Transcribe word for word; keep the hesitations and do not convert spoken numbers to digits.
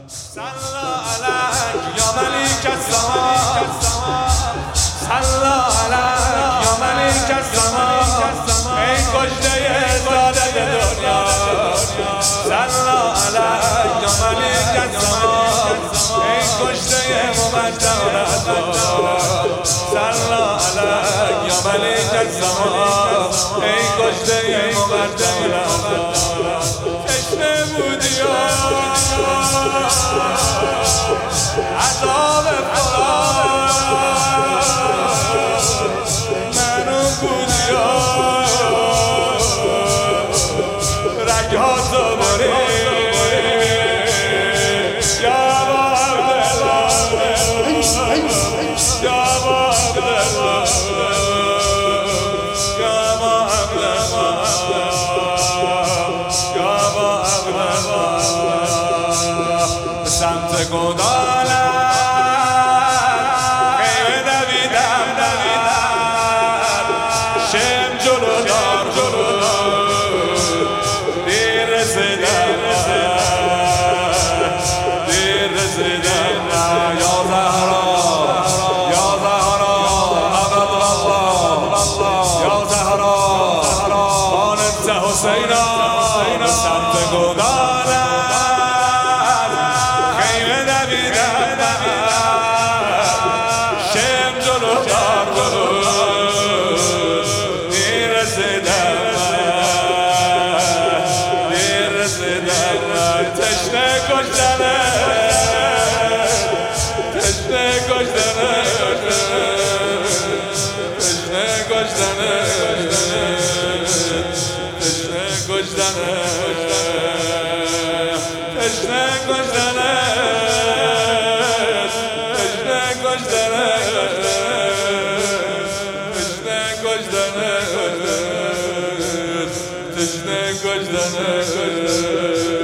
صلا علیک یا ملیک السما، صلا علیک یا ملیک السما، ای کشته زاده دنیا. صلا علیک یا ملیک السما، ای کشته مقدم رضا. صلا علیک یا ملیک السما، ای کشته مقدم رضا. تشنه بودی عذاب خدا منو بودی رگاتو بری یا با عبدالله یا با عبدالله یا با عبدالله یا با عبدالله سمت گدالم خیمه دویدم دویدم شم جلو دار جلو دار دیر رسیدم دیر رسیدم یا زهرا یا زهرا عبدالله یا زهرا خانت حسینا سمت گدالم تشنه کشتنه تشنه کشتنه تشنه کشتنه تشنه کشتنه تشنه کشتنه تشنه کشتنه تشنه کشتنه تشنه کشتنه